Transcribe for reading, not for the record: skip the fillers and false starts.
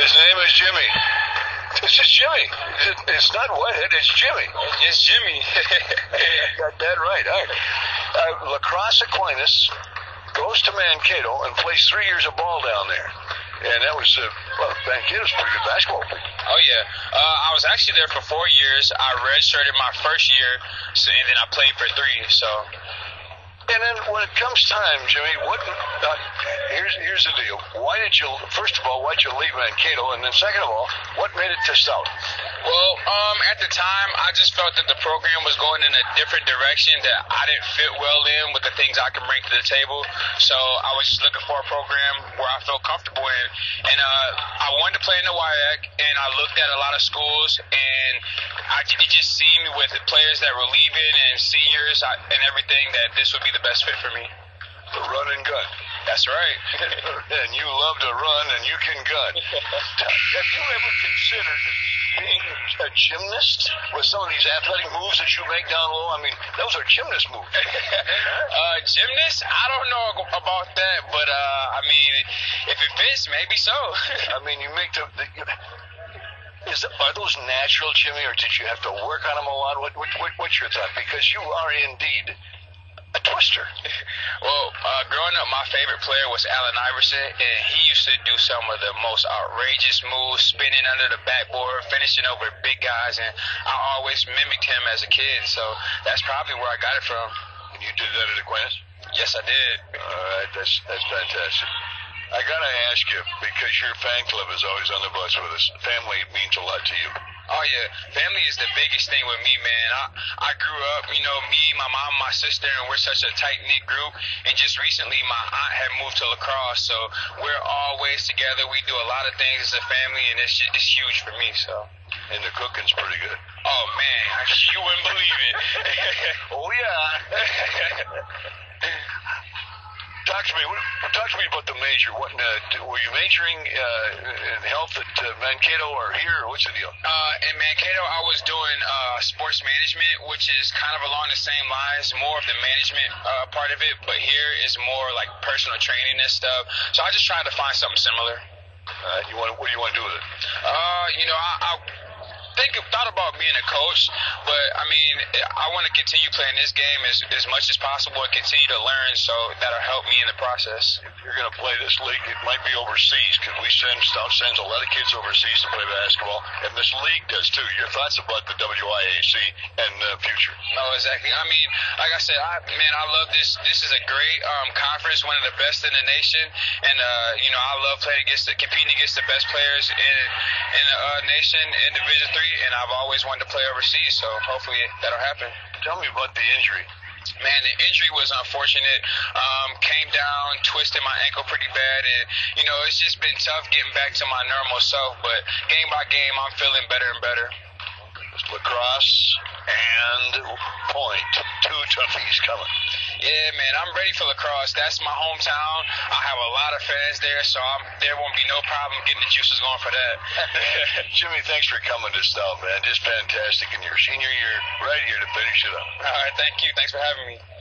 His name is Jimmy. This is Jimmy. It's not Whitehead, it's Jimmy. It's Jimmy. You got that right. All right. Lacrosse Aquinas goes to Mankato and plays 3 years of ball down there. And that was, Mankato's a pretty good basketball team. Oh, yeah. I was actually there for 4 years. I redshirted my first year, and then I played for 3, so... And then when it comes time, Jimmy, here's the deal. First of all, why'd you leave Mankato? And then second of all, what made it to Stout? Well, at the time, I just felt that the program was going in a different direction that I didn't fit well in with the things I can bring to the table. So I was just looking for a program where I felt comfortable in. And I wanted to play in the WIAC, and I looked at a lot of schools, and it just seemed with the players that were leaving and seniors and everything that this would be the best fit for me. The run and gun. That's right. And you love to run and you can gun. Have you ever considered being a gymnast with some of these athletic moves that you make down low? I mean, those are gymnast moves. Gymnast? I don't know about that, but I mean, if it fits, maybe so. I mean, you make are those natural, Jimmy, or did you have to work on them a lot? What's your thought? Because you are indeed a twister. Well, growing up, my favorite player was Allen Iverson, and he used to do some of the most outrageous moves, spinning under the backboard, finishing over big guys, and I always mimicked him as a kid, so that's probably where I got it from. And you did that at Aquinas? Yes, I did. All right, that's fantastic. I gotta ask you, because your fan club is always on the bus with us, family means a lot to you. Oh, yeah. Family is the biggest thing with me, man. I grew up, me, my mom, my sister, and we're such a tight-knit group. And just recently, my aunt had moved to La Crosse, so we're always together. We do a lot of things as a family, and it's huge for me, so. And the cooking's pretty good. Oh, man, you wouldn't believe it. Oh, yeah. Talk to me about the major. Were you majoring in health at Mankato or here, or what's the deal? In Mankato, I was doing sports management, which is kind of along the same lines, more of the management part of it, but here is more like personal training and stuff. So I just tried to find something similar. What do you want to do with it? I thought about being a coach, but I mean, I want to continue playing this game as much as possible and continue to learn, so that'll help me in the process. If you're going to play this league, it might be overseas, because Stout sends a lot of kids overseas to play basketball, and this league does too. Your thoughts about the WIAC and the future? Oh, exactly. I mean, like I said, I love this. This is a great conference, one of the best in the nation, and I love competing against the best players in the nation in Division III. And I've always wanted to play overseas, so hopefully that'll happen. Tell me about the injury. Man, the injury was unfortunate. Came down, twisted my ankle pretty bad, and it's just been tough getting back to my normal self. But game by game, I'm feeling better and better. Lacrosse and Point, 2 toughies coming. Yeah, man, I'm ready for Lacrosse. That's my hometown. I have a lot of fans there, so there won't be no problem getting the juices going for that. Jimmy, thanks for coming to Stout, man. Just fantastic in your senior year, right here to finish it up. All right, thank you. Thanks for having me.